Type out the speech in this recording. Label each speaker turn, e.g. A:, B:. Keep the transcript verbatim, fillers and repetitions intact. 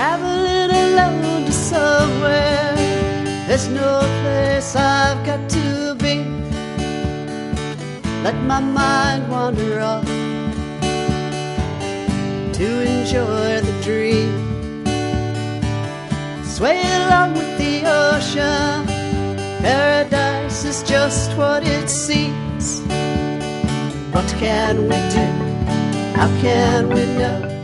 A: traveling alone to somewhere. There's no place I've got to be. Let my mind wander off to enjoy the dream. Sway along with the ocean. Paradise is just what it seems. What can we do? How can we know?